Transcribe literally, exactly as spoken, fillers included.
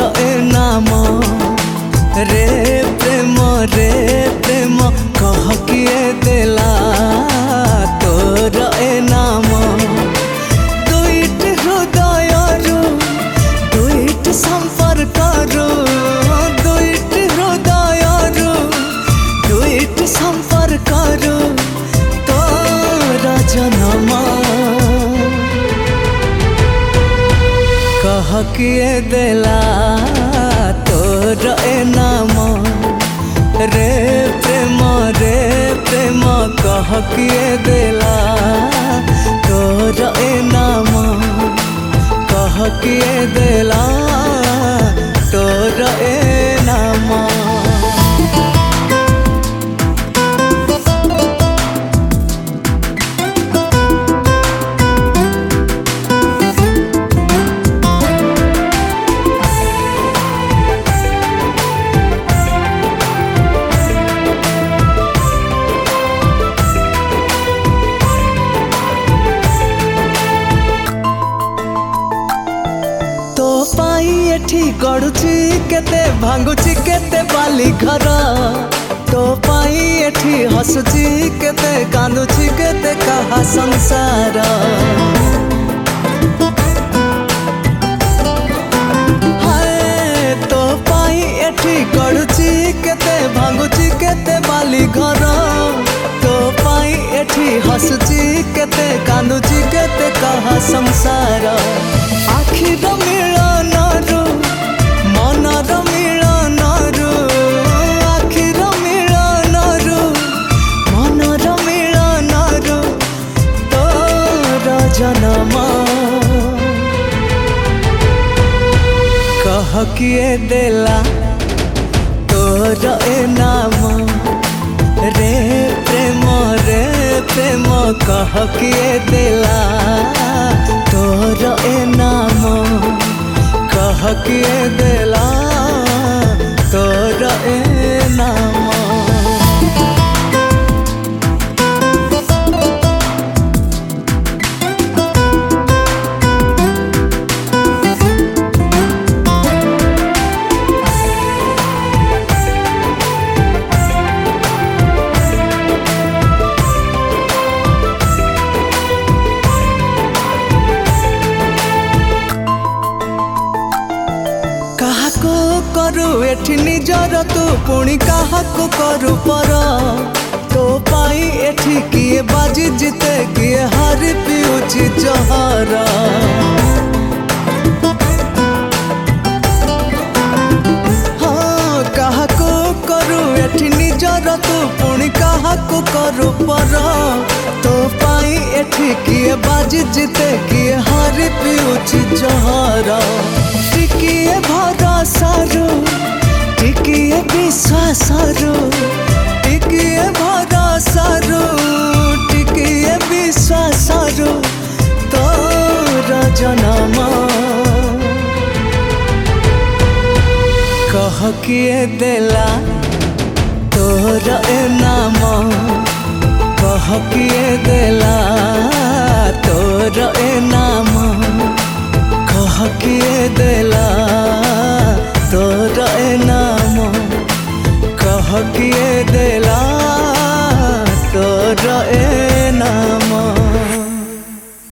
ए नाम रे प्रेम रे प्रेम कह किए देला तोर ए नाम। दुईट हृदय दुईट संपर्क दुईट हृदय दुईट संपर्क तोर जन्म कह किए देला तोर ए नाम रे प्रेम रे प्रेम कह किए देला तोर ए नाम कह किए देला तोर ए नाम। एठी गड़ुची केते भांगुची केते बाली घर तो पाई एठी हसुची केते कांदुची केते कहा संसार। हाय तो पाई एठी गड़ुची केते भांगुची केते बाली घर तो पाई एठी हसुची केते कांदुची केते कहा संसार। आखिर मिलन मनर मिलन आखिर मिलन मनर मिलन तोर जन्म कह किए देला तोर ए नाम रे प्रेम रे प्रेम कह किए देला तोर ए नाम कह किए देला तोर ए नाम। करू एठी निजर तू पुणी काहाको करू पर तो पाई एठी किए बाजी जीते किए हारी पिउची जहर। हाँ काहाको करू एठी निजर तू पुणी काहाको करू पर तो पाई एठी किए बाजी जीते किए हारी पिउची जहर। टिकिए भरोसा टिकिए विश्वास टिकिए भरोसा टिकिए विश्वास तोर जन्म कह किए देला तोर ए नाम कह किए देला तोर ए नाम कह किए देला तोर ए नाम कह किए देला।